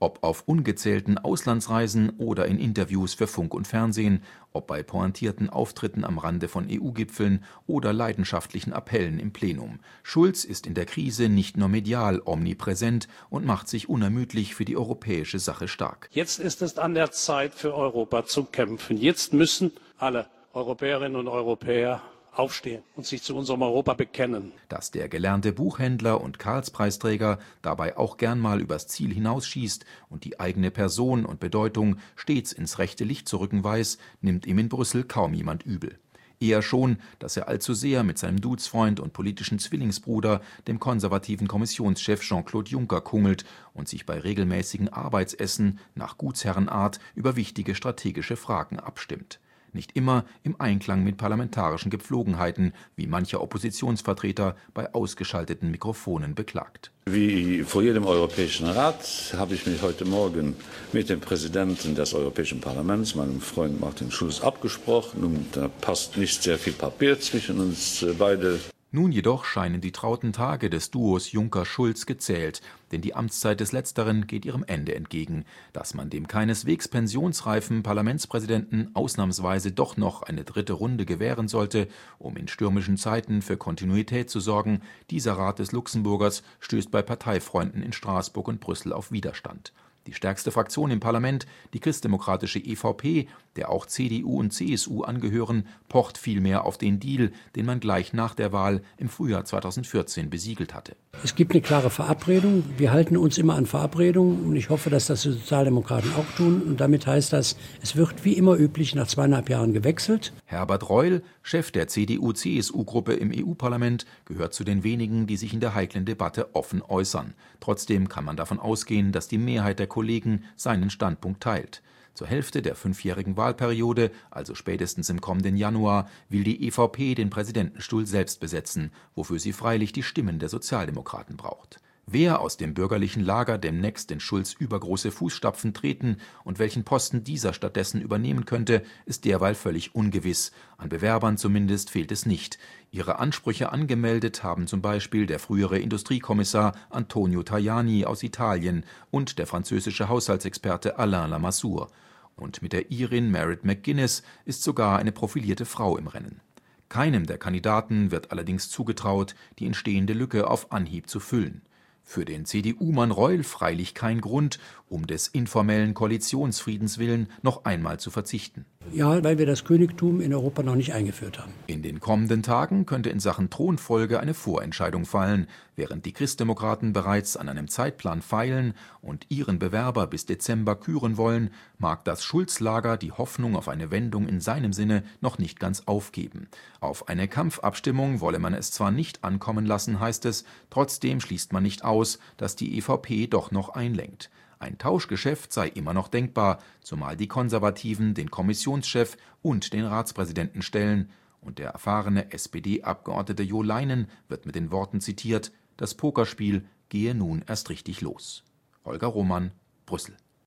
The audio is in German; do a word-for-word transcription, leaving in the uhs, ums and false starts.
Ob auf ungezählten Auslandsreisen oder in Interviews für Funk und Fernsehen, ob bei pointierten Auftritten am Rande von E U-Gipfeln oder leidenschaftlichen Appellen im Plenum. Schulz ist in der Krise nicht nur medial omnipräsent und macht sich unermüdlich für die europäische Sache stark. Jetzt ist es an der Zeit für Europa zu kämpfen. Jetzt müssen alle Europäerinnen und Europäer aufstehen und sich zu unserem Europa bekennen. Dass der gelernte Buchhändler und Karlspreisträger dabei auch gern mal übers Ziel hinausschießt und die eigene Person und Bedeutung stets ins rechte Licht zu rücken weiß, nimmt ihm in Brüssel kaum jemand übel. Eher schon, dass er allzu sehr mit seinem Duzfreund und politischen Zwillingsbruder, dem konservativen Kommissionschef Jean-Claude Juncker, kungelt und sich bei regelmäßigen Arbeitsessen nach Gutsherrenart über wichtige strategische Fragen abstimmt. Nicht immer im Einklang mit parlamentarischen Gepflogenheiten, wie mancher Oppositionsvertreter bei ausgeschalteten Mikrofonen beklagt. Wie vor jedem Europäischen Rat habe ich mich heute Morgen mit dem Präsidenten des Europäischen Parlaments, meinem Freund Martin Schulz, abgesprochen. Und da passt nicht sehr viel Papier zwischen uns beide. Nun jedoch scheinen die trauten Tage des Duos Juncker-Schulz gezählt, denn die Amtszeit des Letzteren geht ihrem Ende entgegen. Dass man dem keineswegs pensionsreifen Parlamentspräsidenten ausnahmsweise doch noch eine dritte Runde gewähren sollte, um in stürmischen Zeiten für Kontinuität zu sorgen, dieser Rat des Luxemburgers stößt bei Parteifreunden in Straßburg und Brüssel auf Widerstand. Die stärkste Fraktion im Parlament, die christdemokratische E V P, der auch C D U und C S U angehören, pocht vielmehr auf den Deal, den man gleich nach der Wahl im Frühjahr zweitausendvierzehn besiegelt hatte. Es gibt eine klare Verabredung. Wir halten uns immer an Verabredungen und ich hoffe, dass das die Sozialdemokraten auch tun. Und damit heißt das, es wird wie immer üblich nach zweieinhalb Jahren gewechselt. Herbert Reul, Chef der C D U C S U-Gruppe im E U-Parlament, gehört zu den wenigen, die sich in der heiklen Debatte offen äußern. Trotzdem kann man davon ausgehen, dass die Mehrheit der Kollegen seinen Standpunkt teilt. Zur Hälfte der fünfjährigen Wahlperiode, also spätestens im kommenden Januar, will die E V P den Präsidentenstuhl selbst besetzen, wofür sie freilich die Stimmen der Sozialdemokraten braucht. Wer aus dem bürgerlichen Lager demnächst in Schulz übergroße Fußstapfen treten und welchen Posten dieser stattdessen übernehmen könnte, ist derweil völlig ungewiss. An Bewerbern zumindest fehlt es nicht. Ihre Ansprüche angemeldet haben zum Beispiel der frühere Industriekommissar Antonio Tajani aus Italien und der französische Haushaltsexperte Alain Lamassoure. Und mit der Irin Merritt McGuinness ist sogar eine profilierte Frau im Rennen. Keinem der Kandidaten wird allerdings zugetraut, die entstehende Lücke auf Anhieb zu füllen. Für den C D U-Mann Reul freilich kein Grund, um des informellen Koalitionsfriedens willen noch einmal zu verzichten. Ja, weil wir das Königtum in Europa noch nicht eingeführt haben. In den kommenden Tagen könnte in Sachen Thronfolge eine Vorentscheidung fallen, während die Christdemokraten bereits an einem Zeitplan feilen und ihren Bewerber bis Dezember küren wollen, mag das Schulz-Lager die Hoffnung auf eine Wendung in seinem Sinne noch nicht ganz aufgeben. Auf eine Kampfabstimmung wolle man es zwar nicht ankommen lassen, heißt es, trotzdem schließt man nicht aus, dass die E V P doch noch einlenkt. Ein Tauschgeschäft sei immer noch denkbar, zumal die Konservativen den Kommissionschef und den Ratspräsidenten stellen. Und der erfahrene S P D-Abgeordnete Jo Leinen wird mit den Worten zitiert: Das Pokerspiel gehe nun erst richtig los. Holger Roman, Brüssel.